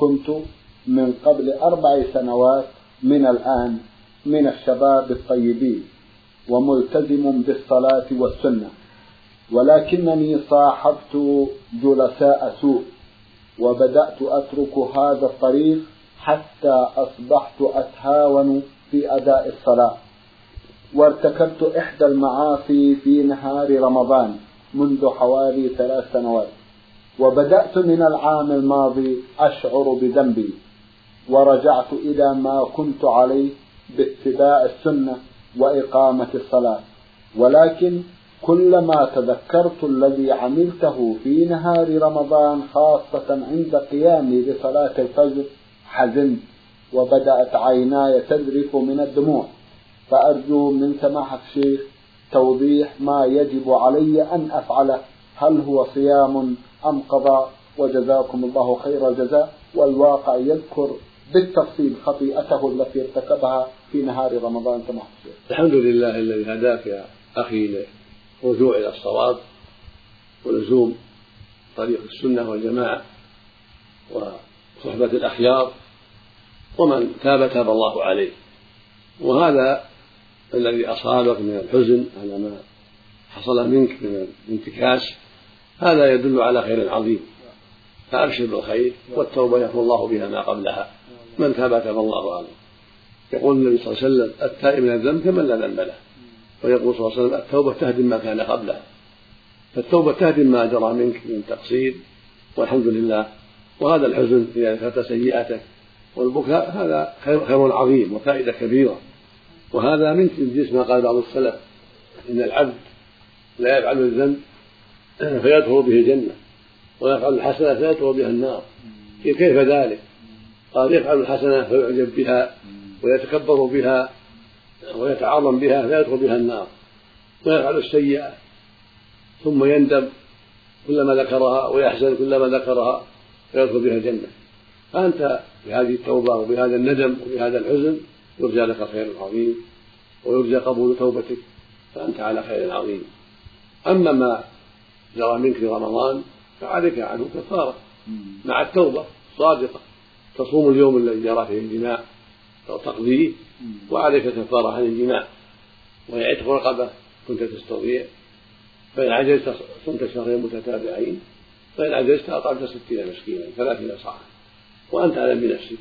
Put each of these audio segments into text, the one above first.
كنت من قبل 4 سنوات من الآن من الشباب الطيبين وملتزم بالصلاة والسنة، ولكنني صاحبت جلساء سوء وبدأت أترك هذا الطريق حتى أصبحت أتهاون في أداء الصلاة، وارتكبت إحدى المعاصي في نهار رمضان منذ حوالي 3 سنوات، وبدأت من العام الماضي أشعر بذنبي ورجعت إلى ما كنت عليه باتباع السنة وإقامة الصلاة، ولكن كلما تذكرت الذي عملته في نهار رمضان خاصة عند قيامي بصلاة الفجر حزنت وبدأت عيناي تذرف من الدموع. فأرجو من سماحة الشيخ توضيح ما يجب علي أن أفعله، هل هو صيام أم قضاء؟ وجزاكم الله خير الجزاء. والواقع يذكر بالتفصيل خطيئته التي ارتكبها في نهار رمضان سماحة الشيخ. الحمد لله الذي هداك يا أخي للرجوع إلى الصواب ولزوم طريق السنة والجماعة وصحبة الأخيار، ومن تاب تاب الله عليه. وهذا الذي أصابك من الحزن على ما حصل منك من الانتكاس هذا يدل على خير عظيم، فأبشر بالخير، والتوبة يغفر الله بها ما قبلها، من تاب تاب الله عليه. يقول النبي صلى الله عليه وسلم التائب من الذنب كمن لا ذنب له، ويقول صلى الله عليه وسلم التوبة تهدم ما كان قبلها، فالتوبة تهدم ما جرى منك من تقصير، والحمد لله. وهذا الحزن إذا ذكرت سيئتك والبكاء هذا خير عظيم وفائدة كبيرة، وهذا من جنس ما قال بعض السلف إن العبد لا يفعل الذنب فيدخل به الجنة ويفعل الحسنة فيدخل بها النار. كيف ذلك؟ قال يفعل الحسنة فيعجب بها ويتكبر بها ويتعاظم بها فيدخل بها النار، ويفعل السيئة ثم يندم كلما ذكرها ويحزن كلما ذكرها فيدخل بها الجنة. فأنت بهذه التوبة وبهذا الندم وبهذا الحزن يرجى لك خير عظيم ويرجى قبول توبتك، فأنت على خير عظيم. أما ما جرى منك في رمضان فعليك عنه كفارة مع التوبة صادقة، تصوم اليوم الذي جرى فيه الجماع أو تقضيه، وعليك كفارة عن الجماع، ويعتق رقبة كنت تستطيع، فإن عجزت صمت شهرين متتابعين، فإن عجزت أطعمت 60 مسكينا 30 صاعا، وأنت أعلم بنفسك.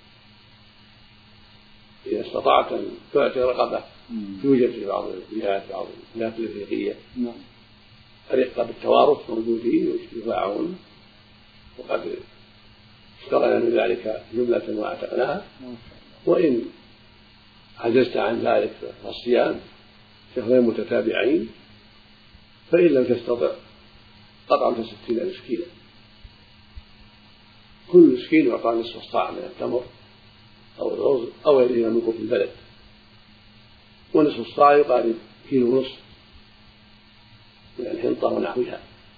إذا استطعت أن تعتق رقبة توجد في بعض الجهات الأفريقية الرقة بالتوارث موجودين يباعون، وقد اشترينا من ذلك جملة واعتقناها. وإن عجزت عن ذلك فالصيام 2 شهرين متتابعين، فإن لم تستطع أطعمت 60 مسكينا، كل مسكين يعطى نصف الصاع من التمر أو الرز أو غيره من قوت البلد، ونصف الصاع يقارب 1.5 كيلو من الحنطة ونحوها.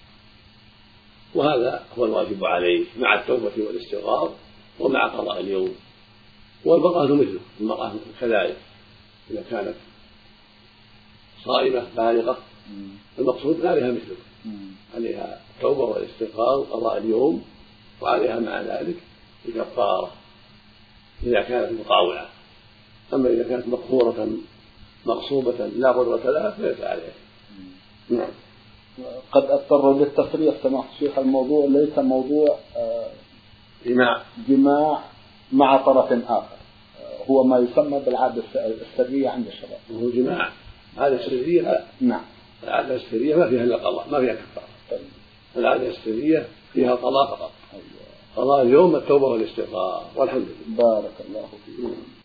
وهذا هو الواجب عليه مع التوبة والاستغفار ومع قضاء اليوم. والمرأة مثله، المرأة كذلك إذا كانت صائمة بالغة المقصود عليها مثله، عليها التوبة والاستغفار وقضاء اليوم، وعليها مع ذلك الكفارة إذا كانت مطاوعة. أما إذا كانت مقهورة مغصوبة لا قدرة لها فليس عليها. نعم. قد أضطر للتصريح سماحة الشيخ، الموضوع ليس موضوع جماع مع طرف آخر، هو ما يسمى بالعادة السرية عند الشباب. هو جماع العادة السرية. نعم. العادة السرية ما فيها إلا قضاء، ما فيها كفارة. العادة السرية فيها قضاء فقط. قضاء اليوم التوبة والاستغفار، والحمد لله. بارك الله فيك.